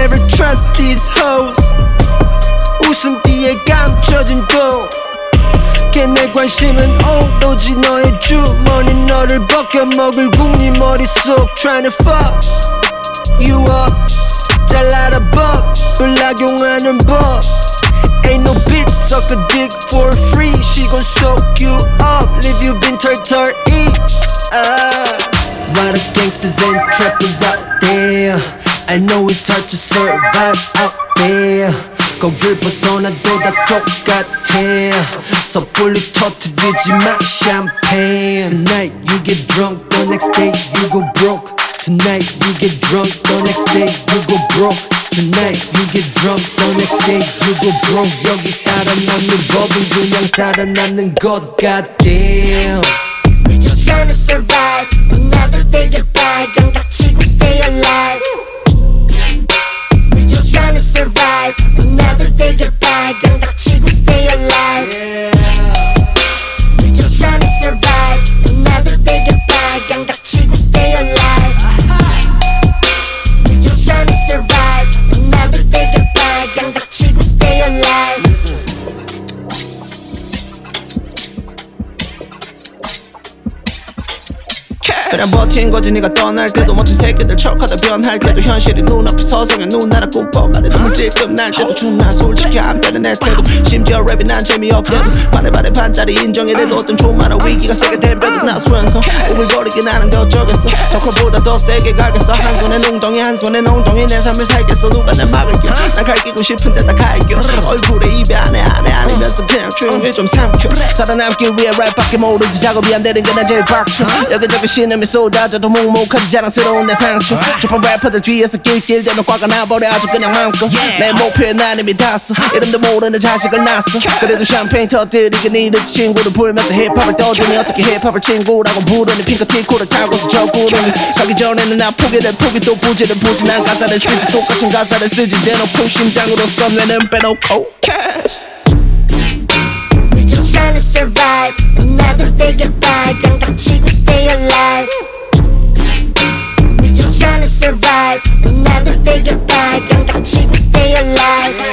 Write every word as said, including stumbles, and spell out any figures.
never trust these hoes. 웃음 뒤에 감춰진 도 걔네 관심은 오로지 너의 주머니 너를 벗겨먹을 궁리 머릿속 Tryna fuck you up 잘 알아봐 불락용하는 법 Ain't no bitch suck a dick for free She gon' soak you up Leave you been turtle eat uh. Lot of gangsters and trappers out there I know it's hard to survive out there 거길 벗어나도 다 똑같아 섣불리 터뜨리지 마 champagne Tonight you get drunk the next day you go broke Tonight you get drunk the next day you go broke Tonight you get drunk the next day you go broke 여기 살아남는 법은 그냥 살아남는 것 goddamn We just tryna survive Another day goodbye 강닥치고 stay alive We just tryna survive Another day goodbye 강닥치고 stay alive We just tryna survive Another day goodbye 강닥치고 stay alive We just tryna survive Another day goodbye 강닥치고 stay alive 그냥 버틴 거지 네가 떠날 때도 멋진 새끼들 척하다 변할 때도 현실이 눈앞에 서성여 눈나라 꿈뻑 아래 눈물 찔끔 날 때도 준나 솔직히 안 빼려낼 때도 심지어 랩이 난 재미없대도 바래바래 반짜리 인정이래도 어떤 조만한 위기가 세게 댐벼도 나 수연서 우글거리긴 하는데 어쩌겠어 저컬보다 더 세게 가겠어 한 손에 웅덩이 한 손에 엉덩이 내 삶을 살겠어 누가 날 막을겨 난 갈기고 싶은데 다 갈겨 얼굴에 입에 안에 안에 아니면서 그냥 조용히 좀 삼켜 살아남기 위해 랩밖에 모르지 작업이 안 되는 게 난 제일 빡쳐 여기저기 신음이 쏟아져도 묵묵하지 자랑스러운 내 상처 좁은 래퍼들 뒤에서 낄낄대면 화가 나버려 아주 그냥 마음껏 내 목표에 난 이미 닿았어 이름도 모르는 자식을 낳았어 그래도 샴페인 터뜨리긴 이르지 친구를 불면서 힙합을 떠드니 어떻게 힙합을 친구라고 부르니 핑크티 코를 타고서 저 구름이 가기 전에는 나 포기를 포기 또 부지를 부지 난 가사를 쓰지 똑같은 가사를 쓰지 대놓고 심장으로서 뇌는 빼놓고 We just tryna survive Another day goodbye 강닥치고 stay alive We just tryna survive Another day goodbye 강닥치고 stay alive